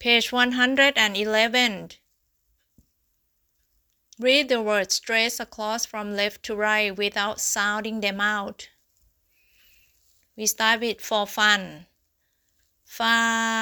Page 111. Read the words straight across from left to right without sounding them out. We start with for fun. Fa,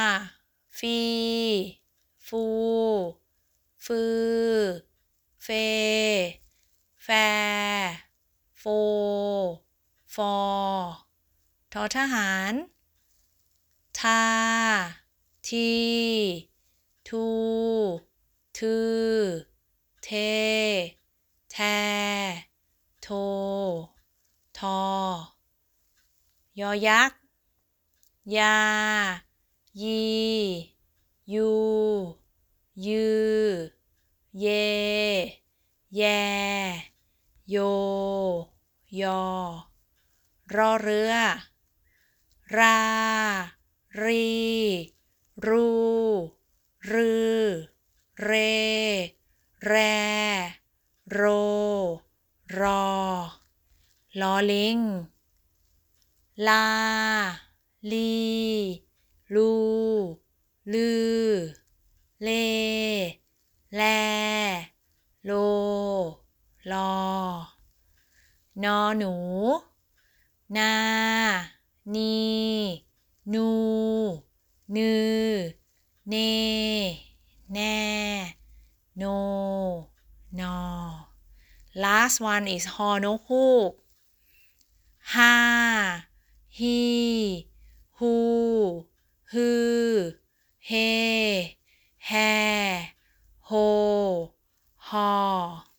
fi, fu, fư, fe,แฟ โฟ ฟอ ทอทหาร ทา ที ทู ทือ เท แท โท ทอ ยอยักษ์ ยา ยี ยู ยือ เย แย โย ยอ รอเรือ รา รี รู รือ เร แร โร รอ ลอลิง ลา ลี ลู ลือ เล แล โล ลอ นอหนู นา นี นู นือ เน แน่ โน นอ Last one is ฮอนกฮูก ฮา ฮี ฮู ฮือ เฮ แฮ โฮ ฮอ